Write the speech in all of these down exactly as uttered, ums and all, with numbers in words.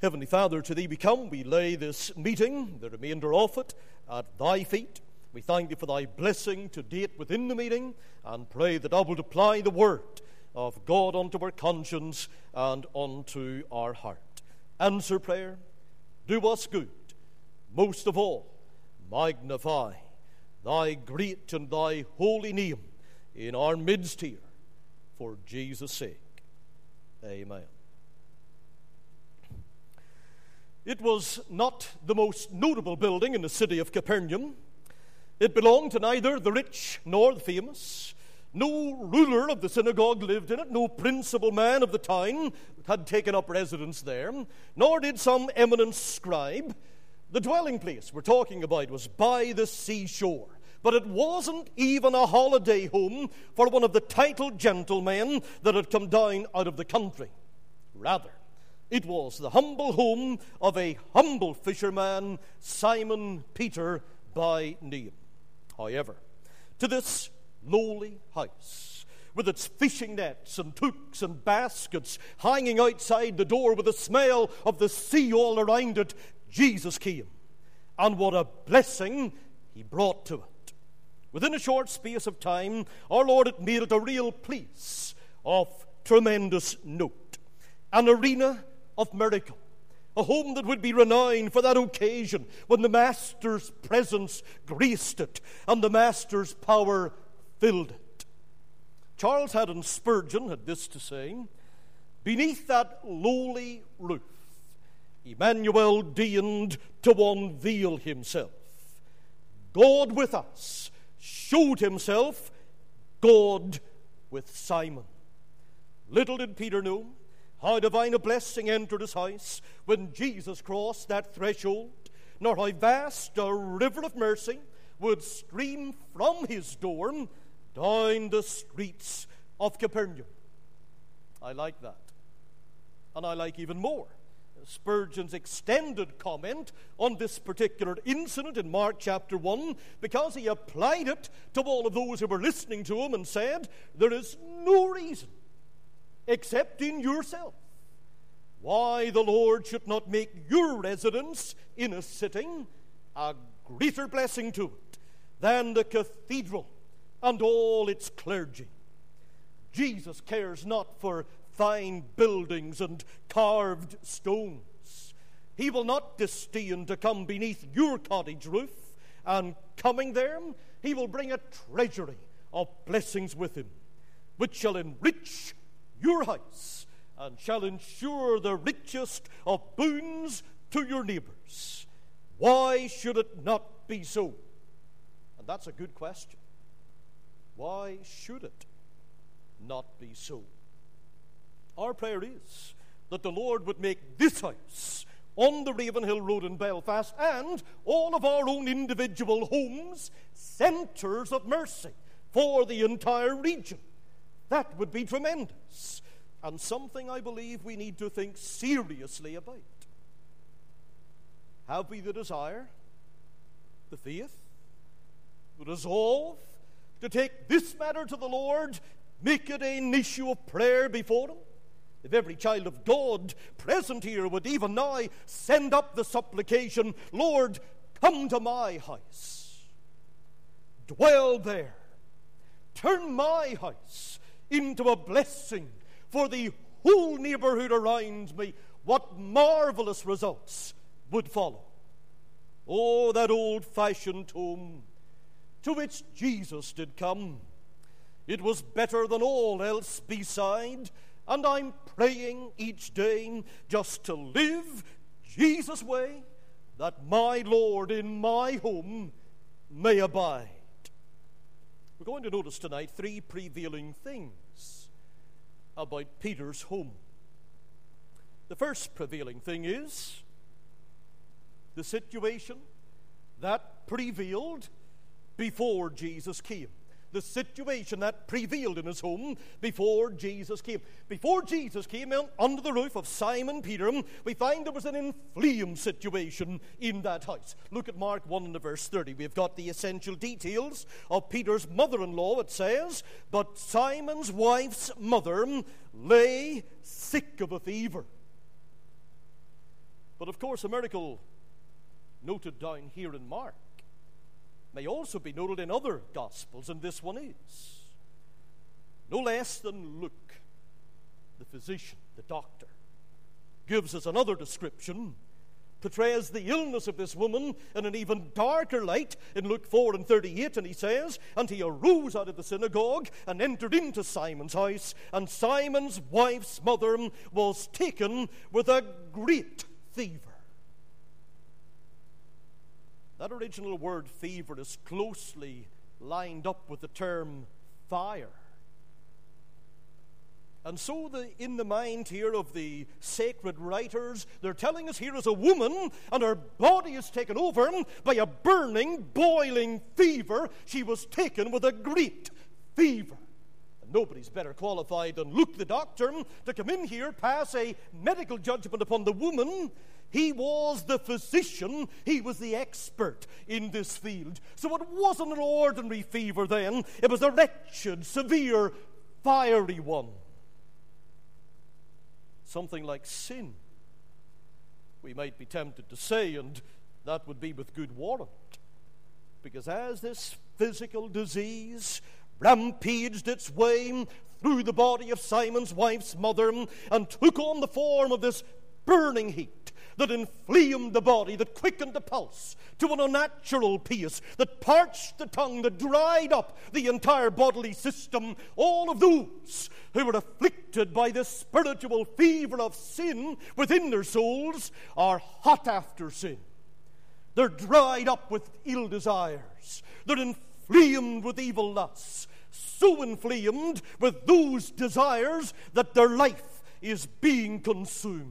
Heavenly Father, to Thee we come. We lay this meeting, the remainder of it, at Thy feet. We thank Thee for Thy blessing to date within the meeting, and pray that Thou wilt apply the word of God unto our conscience and unto our heart. Answer prayer. Do us good. Most of all, magnify Thy great and Thy holy name in our midst here, for Jesus' sake. Amen. It was not the most notable building in the city of Capernaum. It belonged to neither the rich nor the famous. No ruler of the synagogue lived in it. No principal man of the town had taken up residence there, nor did some eminent scribe. The dwelling place we're talking about was by the seashore. But it wasn't even a holiday home for one of the titled gentlemen that had come down out of the country. Rather, it was the humble home of a humble fisherman, Simon Peter by name. However, to this lowly house, with its fishing nets and hooks and baskets hanging outside the door with the smell of the sea all around it, Jesus came. And what a blessing He brought to it. Within a short space of time, our Lord had made it a real place of tremendous note, an arena of miracle, a home that would be renowned for that occasion when the Master's presence graced it and the Master's power filled it. Charles Haddon Spurgeon had this to say: beneath that lowly roof, Emmanuel deigned to unveil Himself. God with us showed Himself, God with Simon. Little did Peter know how divine a blessing entered his house when Jesus crossed that threshold, nor how vast a river of mercy would stream from his door down the streets of Capernaum. I like that. And I like even more Spurgeon's extended comment on this particular incident in Mark chapter one, because he applied it to all of those who were listening to him and said, there is no reason except in yourself why the Lord should not make your residence in a sitting a greater blessing to it than the cathedral and all its clergy. Jesus cares not for fine buildings and carved stones. He will not disdain to come beneath your cottage roof, and coming there, He will bring a treasury of blessings with Him, which shall enrich your house and shall ensure the richest of boons to your neighbors. Why should it not be so? And that's a good question. Why should it not be so? Our prayer is that the Lord would make this house on the Ravenhill Road in Belfast and all of our own individual homes centres of mercy for the entire region. That would be tremendous, and something I believe we need to think seriously about. Have we the desire, the faith, the resolve to take this matter to the Lord, make it an issue of prayer before Him? If every child of God present here would even now send up the supplication, Lord, come to my house, dwell there, turn my house into a blessing for the whole neighborhood around me, what marvelous results would follow. Oh, that old-fashioned home to which Jesus did come. It was better than all else beside, and I'm praying each day just to live Jesus' way, that my Lord in my home may abide. We're going to notice tonight three prevailing things about Peter's home. The first prevailing thing is the situation that prevailed before Jesus came. The situation that prevailed in his home before Jesus came. Before Jesus came in under the roof of Simon Peter, we find there was an inflamed situation in that house. Look at Mark one and verse thirty. We've got the essential details of Peter's mother-in-law. It says, but Simon's wife's mother lay sick of a fever. But of course, a miracle noted down here in Mark may also be noted in other Gospels, and this one is. No less than Luke, the physician, the doctor, gives us another description, portrays the illness of this woman in an even darker light in Luke four and thirty-eight, and he says, "And he arose out of the synagogue and entered into Simon's house, and Simon's wife's mother was taken with a great fever." That original word fever is closely lined up with the term fire. And so the, in the mind here of the sacred writers, they're telling us here is a woman, and her body is taken over by a burning, boiling fever. She was taken with a great fever. And nobody's better qualified than Luke the doctor to come in here, pass a medical judgment upon the woman. He was the physician. He was the expert in this field. So it wasn't an ordinary fever then. It was a wretched, severe, fiery one. Something like sin, we might be tempted to say, and that would be with good warrant. Because as this physical disease rampaged its way through the body of Simon's wife's mother and took on the form of this burning heat that inflamed the body, that quickened the pulse to an unnatural pace, that parched the tongue, that dried up the entire bodily system, all of those who were afflicted by this spiritual fever of sin within their souls are hot after sin. They're dried up with ill desires. They're inflamed with evil lusts, so inflamed with those desires that their life is being consumed.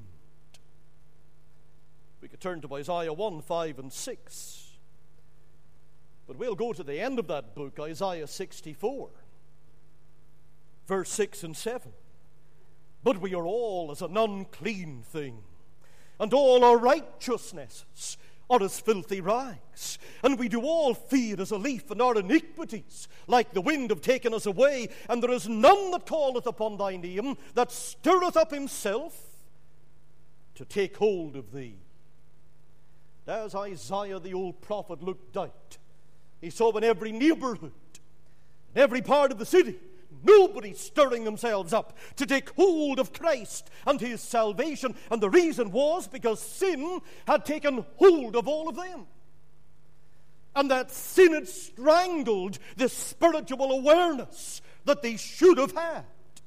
We could turn to Isaiah one, five, and six. But we'll go to the end of that book, Isaiah sixty-four, verse six and seven. "But we are all as an unclean thing, and all our righteousnesses are as filthy rags. And we do all fade as a leaf, and our iniquities, like the wind, have taken us away. And there is none that calleth upon thy name, that stirreth up himself to take hold of thee." As Isaiah the old prophet looked out, he saw in every neighborhood, in every part of the city, nobody stirring themselves up to take hold of Christ and his salvation. And the reason was because sin had taken hold of all of them. And that sin had strangled the spiritual awareness that they should have had.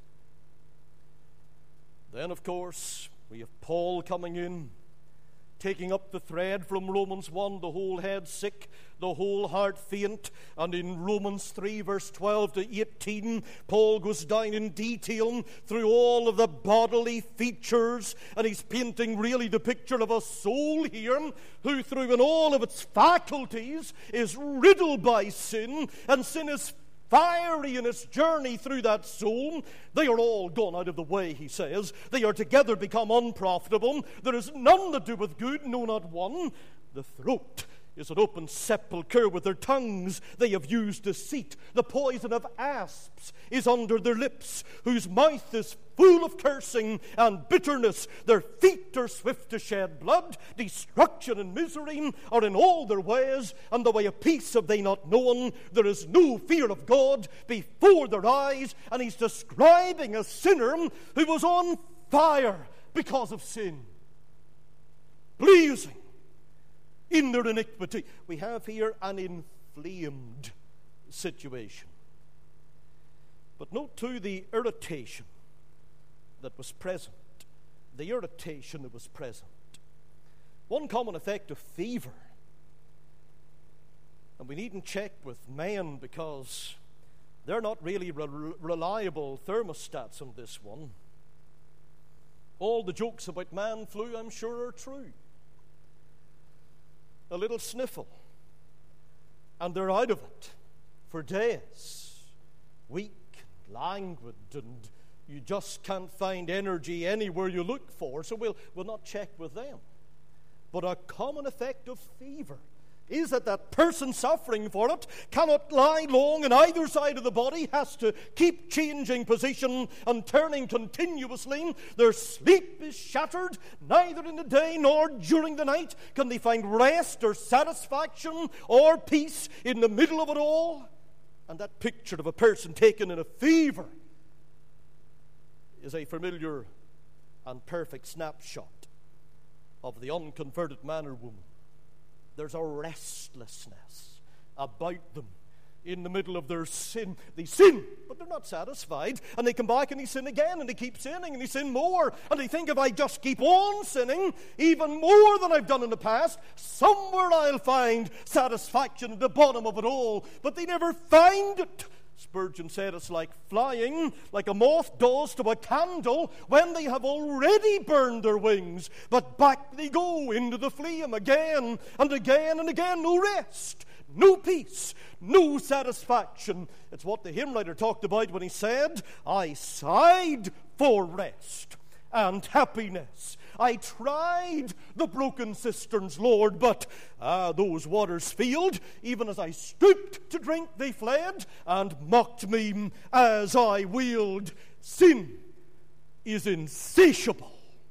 Then, of course, we have Paul coming in, taking up the thread from Romans one, the whole head sick, the whole heart faint. And in Romans three, verse twelve to eighteen, Paul goes down in detail through all of the bodily features, and he's painting really the picture of a soul here who, through in all of its faculties, is riddled by sin, and sin is fiery in its journey through that soul. They are all gone out of the way, he says. They are together become unprofitable. There is none that doeth good, no, not one. The throat is an open sepulchre. With their tongues they have used deceit. The poison of asps is under their lips, whose mouth is full of cursing and bitterness. Their feet are swift to shed blood. Destruction and misery are in all their ways, and the way of peace have they not known. There is no fear of God before their eyes. And he's describing a sinner who was on fire because of sin, blazing in their iniquity. We have here an inflamed situation. But note too the irritation that was present. The irritation that was present. One common effect of fever, and we needn't check with men because they're not really re- reliable thermostats on this one. All the jokes about man flu, I'm sure, are true. A little sniffle, and they're out of it for days, weak, languid, and you just can't find energy anywhere you look for, so we'll, we'll not check with them. But a common effect of fever is that that person suffering for it cannot lie long on either side of the body, has to keep changing position and turning continuously. Their sleep is shattered. Neither in the day nor during the night can they find rest or satisfaction or peace in the middle of it all. And that picture of a person taken in a fever is a familiar and perfect snapshot of the unconverted man or woman. There's a restlessness about them in the middle of their sin. They sin, but they're not satisfied. And they come back and they sin again, and they keep sinning, and they sin more. And they think, if I just keep on sinning, even more than I've done in the past, somewhere I'll find satisfaction at the bottom of it all. But they never find it. Spurgeon said it's like flying, like a moth does to a candle when they have already burned their wings. But back they go into the flame again and again and again. No rest, no peace, no satisfaction. It's what the hymn writer talked about when he said, I sighed for rest and happiness. I tried the broken cisterns, Lord, but ah, those waters failed. Even as I stooped to drink, they fled and mocked me as I wailed. Sin is insatiable.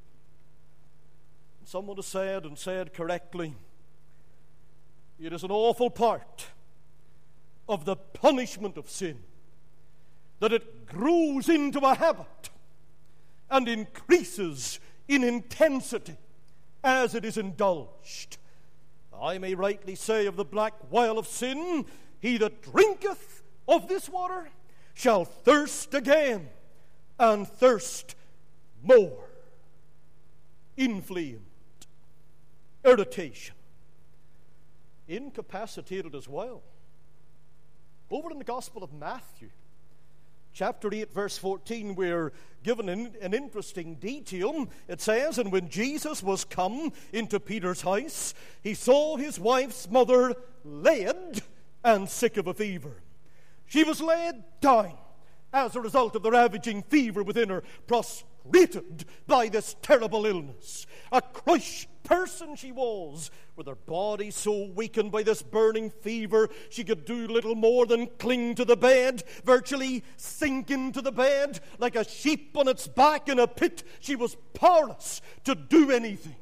Someone has said, and said correctly, it is an awful part of the punishment of sin that it grows into a habit and increases in intensity as it is indulged. I may rightly say of the black well of sin, he that drinketh of this water shall thirst again and thirst more. Inflamed, irritation, incapacitated as well. Over in the Gospel of Matthew, chapter eight, verse fourteen, we're given an, an interesting detail. It says, and when Jesus was come into Peter's house, he saw his wife's mother laid and sick of a fever. She was laid down as a result of the ravaging fever within her, prostrated by this terrible illness. A crushed person she was, with her body so weakened by this burning fever, she could do little more than cling to the bed, virtually sink into the bed like a sheep on its back in a pit. She was powerless to do anything.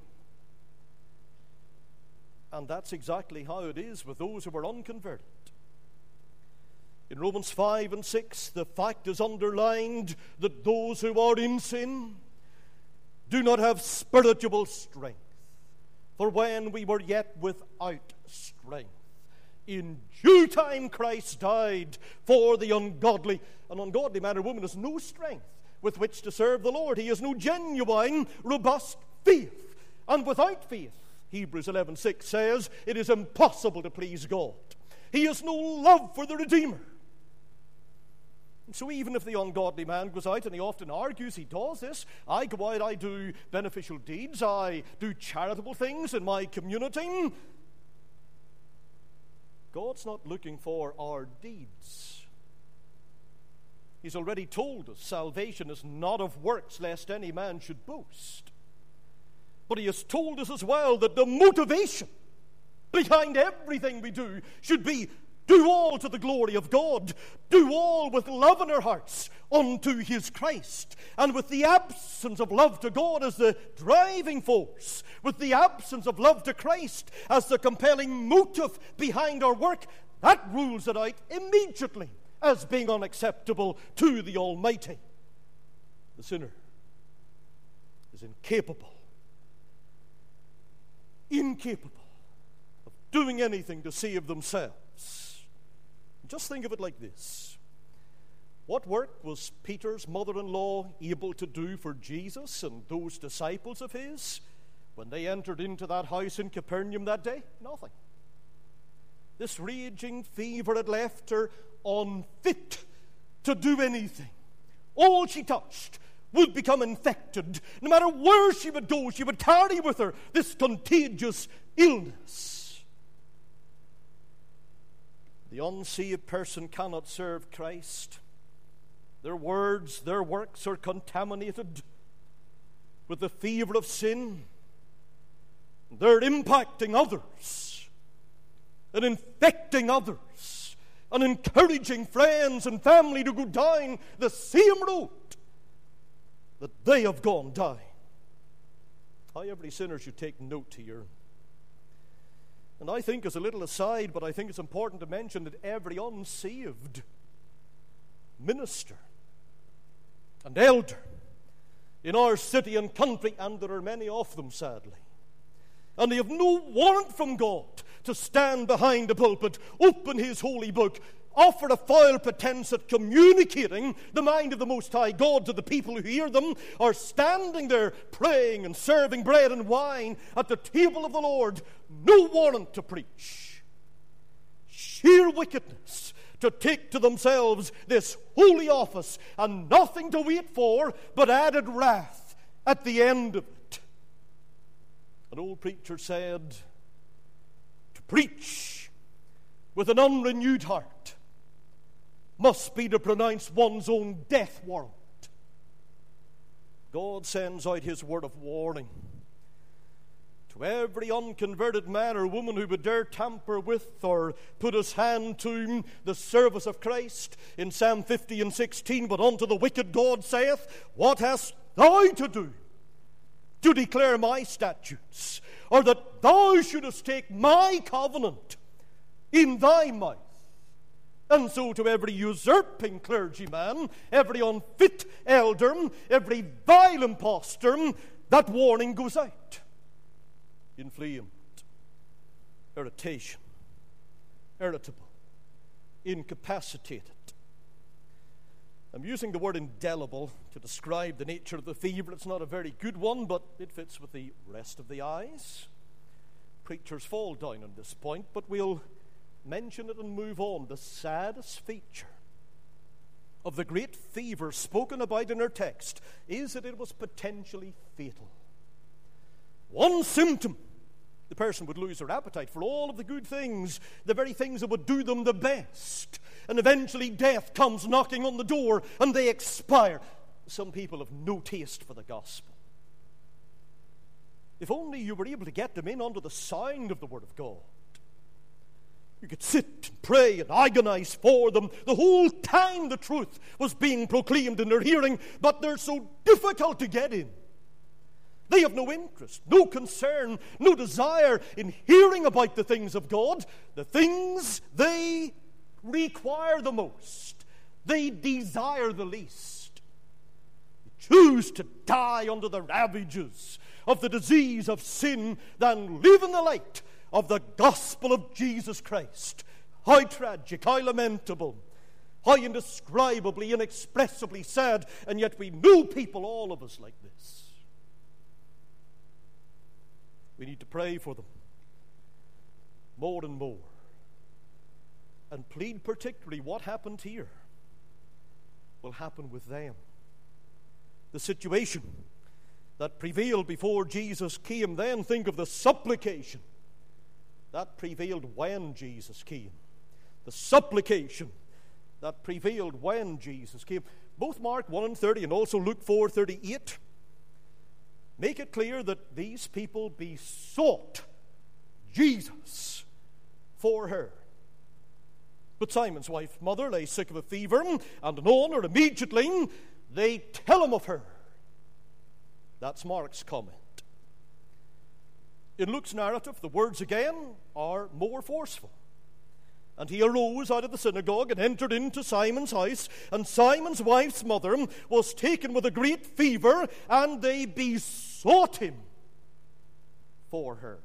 And that's exactly how it is with those who are unconverted. In Romans five and six, the fact is underlined that those who are in sin do not have spiritual strength. For when we were yet without strength, in due time Christ died for the ungodly. An ungodly man or woman has no strength with which to serve the Lord. He has no genuine, robust faith. And without faith, Hebrews eleven six says, it is impossible to please God. He has no love for the Redeemer. And so even if the ungodly man goes out, and he often argues he does this, I go out, I do beneficial deeds, I do charitable things in my community. God's not looking for our deeds. He's already told us salvation is not of works, lest any man should boast. But he has told us as well that the motivation behind everything we do should be do all to the glory of God. Do all with love in our hearts unto his Christ. And with the absence of love to God as the driving force, with the absence of love to Christ as the compelling motive behind our work, that rules it out immediately as being unacceptable to the Almighty. The sinner is incapable, incapable of doing anything to save themselves. Just think of it like this. What work was Peter's mother-in-law able to do for Jesus and those disciples of his when they entered into that house in Capernaum that day? Nothing. This raging fever had left her unfit to do anything. All she touched would become infected. No matter where she would go, she would carry with her this contagious illness. The unsaved person cannot serve Christ. Their words, their works are contaminated with the fever of sin. They're impacting others and infecting others and encouraging friends and family to go down the same road that they have gone down. How every sinner should take note here. And I think, as a little aside, but I think it's important to mention that every unsaved minister and elder in our city and country, and there are many of them, sadly, and they have no warrant from God to stand behind a pulpit, open his holy book, offer a foul pretense at communicating the mind of the Most High God to the people who hear them, are standing there praying and serving bread and wine at the table of the Lord, no warrant to preach. Sheer wickedness to take to themselves this holy office, and nothing to wait for but added wrath at the end of it. An old preacher said, to preach with an unrenewed heart must be to pronounce one's own death warrant. God sends out his word of warning to every unconverted man or woman who would dare tamper with or put his hand to the service of Christ. In Psalm fifty and sixteen, but unto the wicked God saith, what hast thou to do to declare my statutes, or that thou shouldest take my covenant in thy mouth? And so to every usurping clergyman, every unfit elder, every vile impostor, that warning goes out. Inflamed, irritation, irritable, incapacitated. I'm using the word indelible to describe the nature of the fever. It's not a very good one, but it fits with the rest of the eyes. Preachers fall down on this point, but we'll mention it and move on. The saddest feature of the great fever spoken about in our text is that it was potentially fatal. One symptom, the person would lose their appetite for all of the good things, the very things that would do them the best. And eventually death comes knocking on the door and they expire. Some people have no taste for the gospel. If only you were able to get them in under the sound of the word of God. You could sit and pray and agonize for them the whole time the truth was being proclaimed in their hearing, but they're so difficult to get in. They have no interest, no concern, no desire in hearing about the things of God, the things they require the most, they desire the least. They choose to die under the ravages of the disease of sin than live in the light of the gospel of Jesus Christ. How tragic, how lamentable, how indescribably, inexpressibly sad, and yet we know people, all of us, like this. We need to pray for them more and more, and plead particularly what happened here will happen with them. The situation that prevailed before Jesus came, then think of the supplication that prevailed when Jesus came. The supplication that prevailed when Jesus came. Both Mark one and thirty and also Luke four thirty-eight make it clear that these people besought Jesus for her. But Simon's wife, mother, lay sick of a fever, and anon or immediately they tell him of her. That's Mark's comment. In Luke's narrative, the words again are more forceful. And he arose out of the synagogue and entered into Simon's house, and Simon's wife's mother was taken with a great fever, and they besought him for her.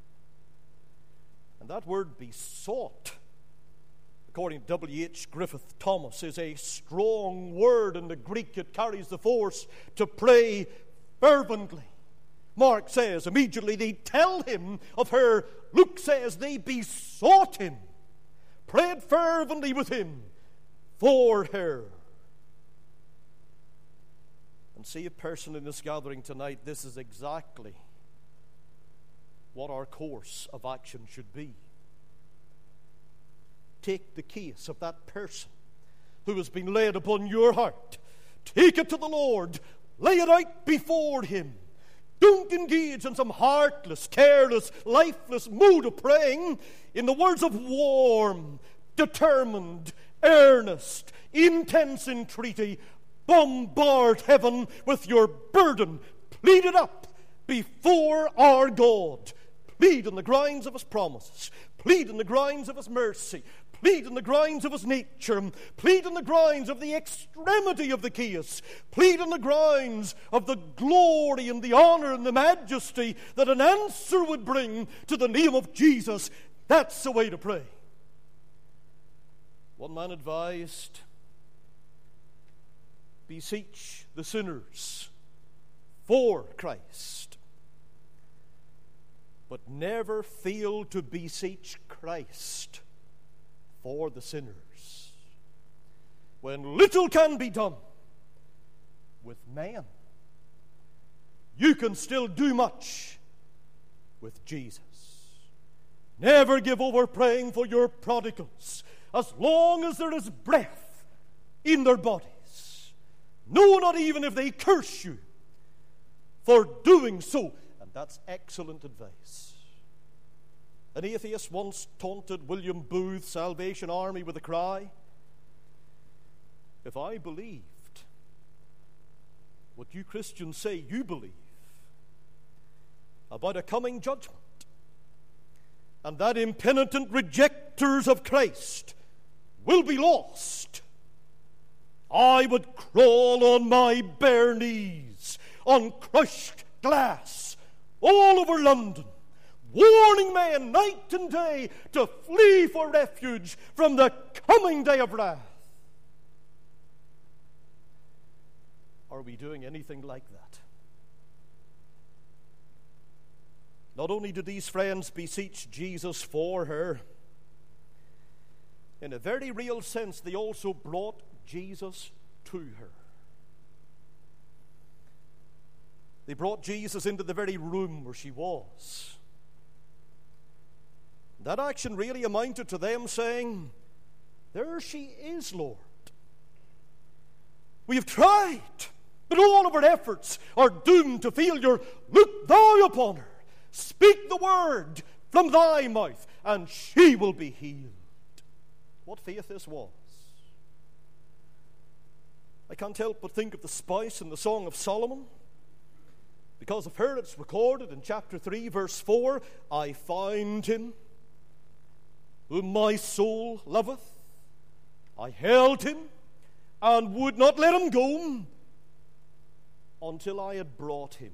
And that word besought, according to W H Griffith Thomas, is a strong word in the Greek. It carries the force to pray fervently. Mark says immediately they tell him of her. Luke says they besought him, prayed fervently with him for her. And see a person in this gathering tonight, this is exactly what our course of action should be. Take the case of that person who has been laid upon your heart. Take it to the Lord. Lay it out before him. Don't engage in some heartless, careless, lifeless mood of praying. In the words of warm, determined, earnest, intense entreaty, bombard heaven with your burden. Plead it up before our God. Plead on the grounds of his promises. Plead on the grounds of his mercy. Plead on the grounds of his nature. Plead on the grounds of the extremity of the case. Plead on the grounds of the glory and the honor and the majesty that an answer would bring to the name of Jesus. That's the way to pray. One man advised, beseech the sinners for Christ, but never fail to beseech Christ for the sinners. When little can be done with man, you can still do much with Jesus. Never give over praying for your prodigals as long as there is breath in their bodies. No, not even if they curse you for doing so. And that's excellent advice. An atheist once taunted William Booth's Salvation Army with the cry, if I believed what you Christians say you believe about a coming judgment, and that impenitent rejectors of Christ will be lost, I would crawl on my bare knees on crushed glass all over London, warning men night and day to flee for refuge from the coming day of wrath. Are we doing anything like that? Not only did these friends beseech Jesus for her, in a very real sense, they also brought Jesus to her. They brought Jesus into the very room where she was. That action really amounted to them saying, there she is, Lord. We have tried, but all of our efforts are doomed to failure. Look thou upon her. Speak the word from thy mouth, and she will be healed. What faith this was. I can't help but think of the spouse in the Song of Solomon. Because of her, it's recorded in chapter three, verse four, I found him whom my soul loveth. I held him and would not let him go until I had brought him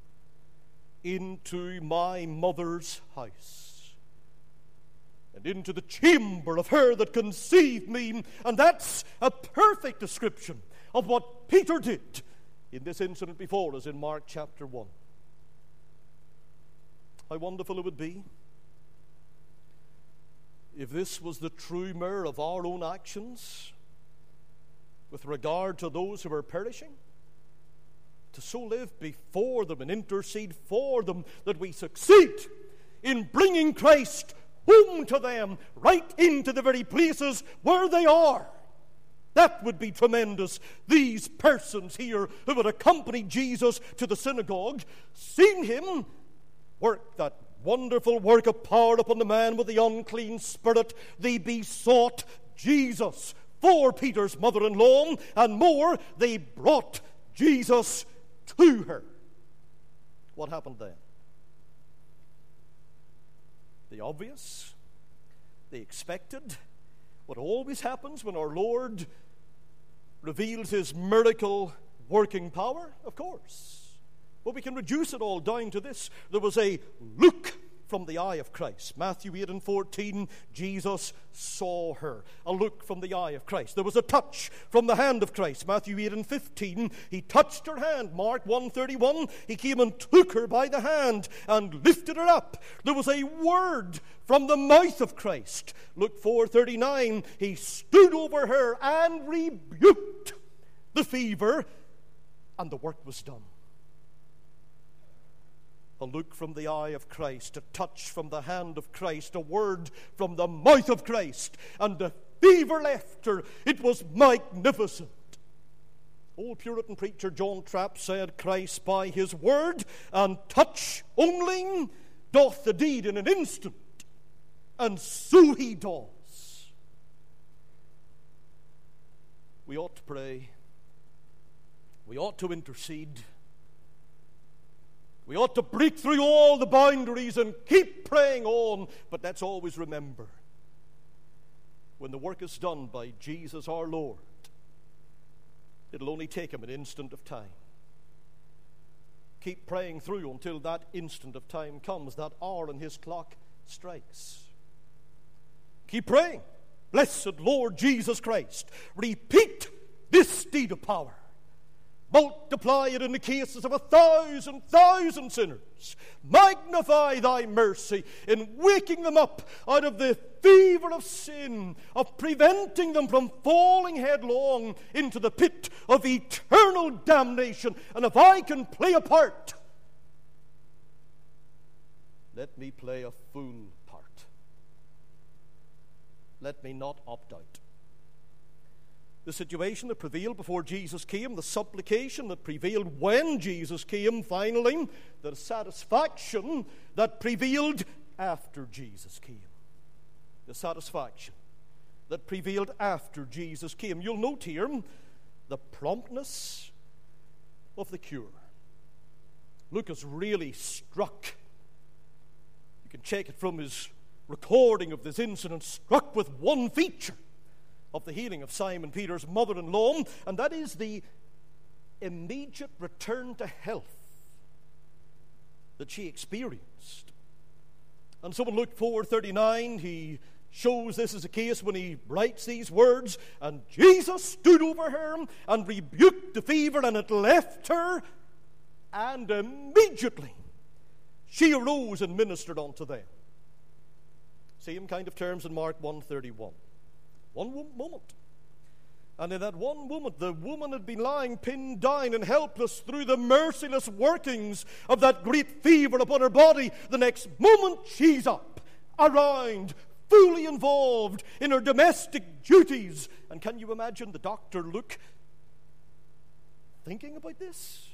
into my mother's house and into the chamber of her that conceived me. And that's a perfect description of what Peter did in this incident before us in Mark chapter one. How wonderful it would be if this was the true mirror of our own actions with regard to those who are perishing, to so live before them and intercede for them that we succeed in bringing Christ home to them, right into the very places where they are. That would be tremendous. These persons here who would accompany Jesus to the synagogue, seen him work that wonderful work of power upon the man with the unclean spirit. They besought Jesus for Peter's mother-in-law, and more, they brought Jesus to her. What happened then? The obvious, the expected, what always happens when our Lord reveals his miracle working power, of course. But we can reduce it all down to this. There was a look from the eye of Christ. Matthew eight and fourteen, Jesus saw her. A look from the eye of Christ. There was a touch from the hand of Christ. Matthew eight and fifteen, he touched her hand. Mark one thirty-one, he came and took her by the hand and lifted her up. There was a word from the mouth of Christ. Luke four thirty-nine, he stood over her and rebuked the fever, and the work was done. A look from the eye of Christ, a touch from the hand of Christ, a word from the mouth of Christ, and the fever left her. It was magnificent. Old Puritan preacher John Trapp said, Christ by his word and touch only doth the deed in an instant, and so he does. We ought to pray. We ought to intercede. We ought to break through all the boundaries and keep praying on. But let's always remember, when the work is done by Jesus our Lord, it'll only take him an instant of time. Keep praying through until that instant of time comes, that hour on his clock strikes. Keep praying. Blessed Lord Jesus Christ, repeat this deed of power. Multiply it in the cases of a thousand, thousand sinners. Magnify thy mercy in waking them up out of the fever of sin, of preventing them from falling headlong into the pit of eternal damnation. And if I can play a part, let me play a full part. Let me not opt out. The situation that prevailed before Jesus came, the supplication that prevailed when Jesus came finally, the satisfaction that prevailed after Jesus came. The satisfaction that prevailed after Jesus came. You'll note here the promptness of the cure. Luke is really struck. You can check it from his recording of this incident, struck with one feature of the healing of Simon Peter's mother-in-law, and that is the immediate return to health that she experienced. And so in Luke four thirty-nine, he shows this as a case when he writes these words, and Jesus stood over her and rebuked the fever, and it left her, and immediately she arose and ministered unto them. Same kind of terms in Mark one thirty-one. One moment. And in that one moment, the woman had been lying pinned down and helpless through the merciless workings of that great fever upon her body. The next moment, she's up, around, fully involved in her domestic duties. And can you imagine the doctor Luke thinking about this?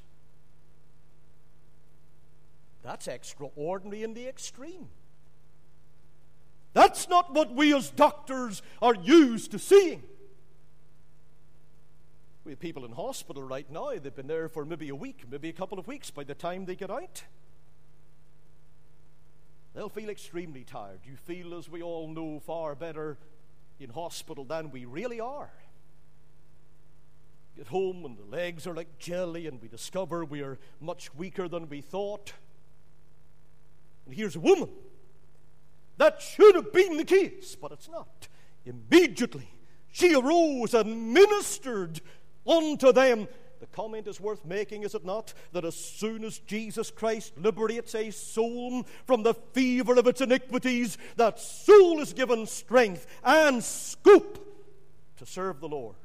That's extraordinary in the extreme. That's not what we as doctors are used to seeing. We have people in hospital right now, they've been there for maybe a week, maybe a couple of weeks. By the time they get out, they'll feel extremely tired. You feel, as we all know, far better in hospital than we really are. Get home and the legs are like jelly, and we discover we are much weaker than we thought. And here's a woman. That should have been the case, but it's not. Immediately, she arose and ministered unto them. The comment is worth making, is it not? That as soon as Jesus Christ liberates a soul from the fever of its iniquities, that soul is given strength and scope to serve the Lord.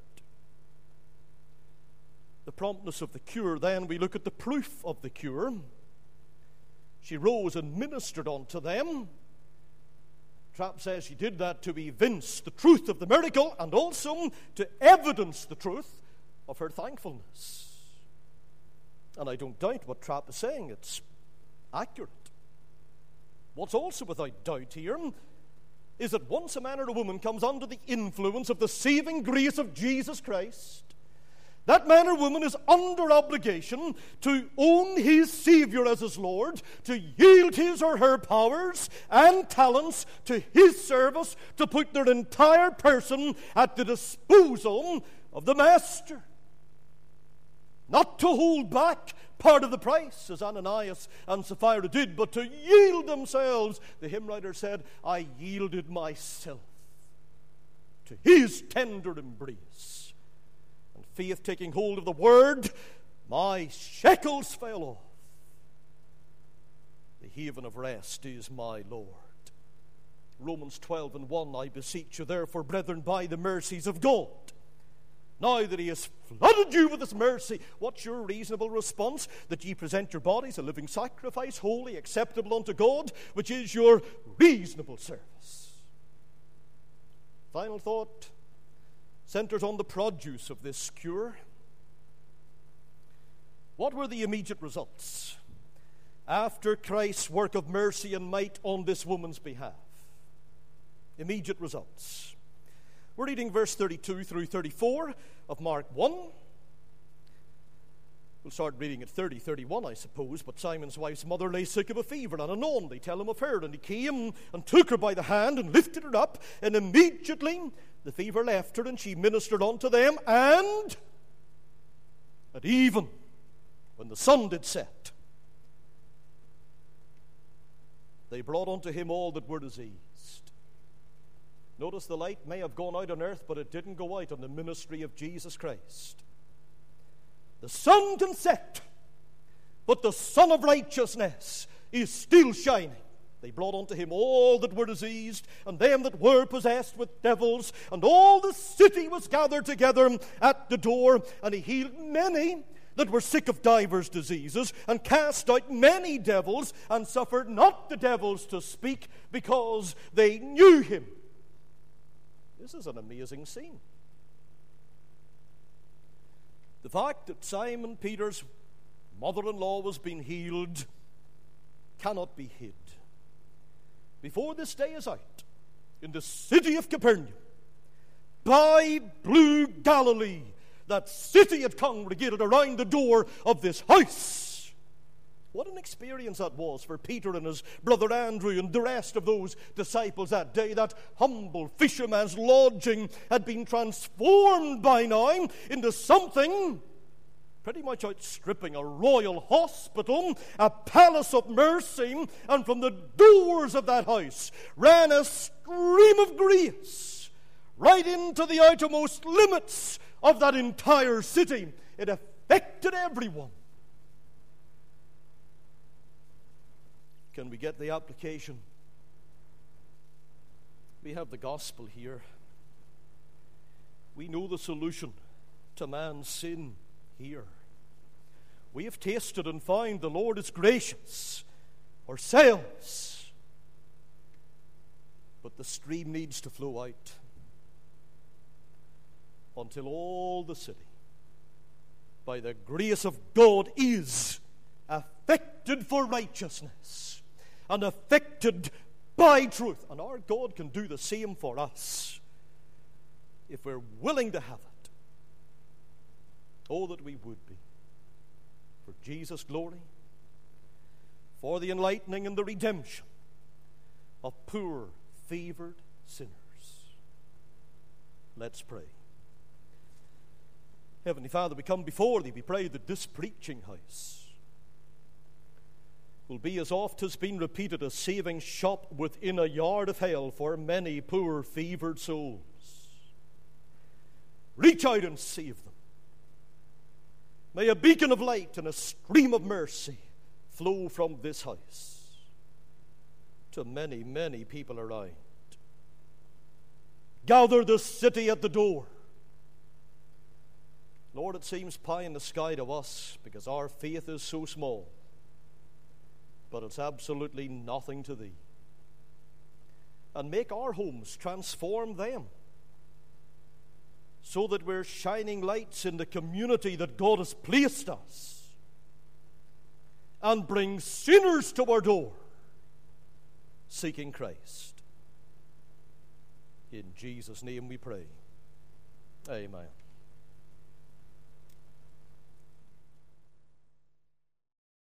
The promptness of the cure, then we look at the proof of the cure. She rose and ministered unto them. Trapp says she did that to evince the truth of the miracle and also to evidence the truth of her thankfulness. And I don't doubt what Trapp is saying. It's accurate. What's also without doubt here is that once a man or a woman comes under the influence of the saving grace of Jesus Christ, that man or woman is under obligation to own his Savior as his Lord, to yield his or her powers and talents to his service, to put their entire person at the disposal of the Master. Not to hold back part of the price, as Ananias and Sapphira did, but to yield themselves. The hymn writer said, I yielded myself to his tender embrace. Faith taking hold of the word, my shackles fell off. The haven of rest is my Lord. Romans twelve and one, I beseech you therefore, brethren, by the mercies of God, now that he has flooded you with his mercy, what's your reasonable response? That ye present your bodies a living sacrifice, holy, acceptable unto God, which is your reasonable service. Final thought centers on the produce of this cure. What were the immediate results after Christ's work of mercy and might on this woman's behalf? Immediate results. We're reading verse thirty-two through thirty-four of Mark one. We'll start reading at thirty, thirty-one, I suppose. But Simon's wife's mother lay sick of a fever, and anon they tell him of her. And he came and took her by the hand and lifted her up, and immediately the fever left her, and she ministered unto them. And at even, when the sun did set, they brought unto him all that were diseased. Notice the light may have gone out on earth, but it didn't go out on the ministry of Jesus Christ. The sun can set, but the Son of Righteousness is still shining. They brought unto him all that were diseased, and them that were possessed with devils, and all the city was gathered together at the door, and he healed many that were sick of divers diseases, and cast out many devils, and suffered not the devils to speak, because they knew him. This is an amazing scene. The fact that Simon Peter's mother-in-law was being healed cannot be hid. Before this day is out, in the city of Capernaum, by Blue Galilee, that city had congregated around the door of this house. What an experience that was for Peter and his brother Andrew and the rest of those disciples that day. That humble fisherman's lodging had been transformed by now into something pretty much outstripping a royal hospital, a palace of mercy, and from the doors of that house ran a stream of grace right into the outermost limits of that entire city. It affected everyone. Can we get the application? We have the gospel here. We know the solution to man's sin here. We have tasted and found the Lord is gracious ourselves. But the stream needs to flow out until all the city, by the grace of God, is affected for righteousness and affected by truth. And our God can do the same for us if we're willing to have it. Oh, that we would be. For Jesus' glory, for the enlightening and the redemption of poor, fevered sinners. Let's pray. Heavenly Father, we come before Thee. We pray that this preaching house will be, as oft has been repeated, a saving shop within a yard of hell for many poor, fevered souls. Reach out and save them. May a beacon of light and a stream of mercy flow from this house to many, many people around. Gather the city at the door. Lord, it seems pie in the sky to us because our faith is so small, but it's absolutely nothing to Thee. And make our homes, transform them, so that we're shining lights in the community that God has placed us, and bring sinners to our door, seeking Christ. In Jesus' name we pray. Amen.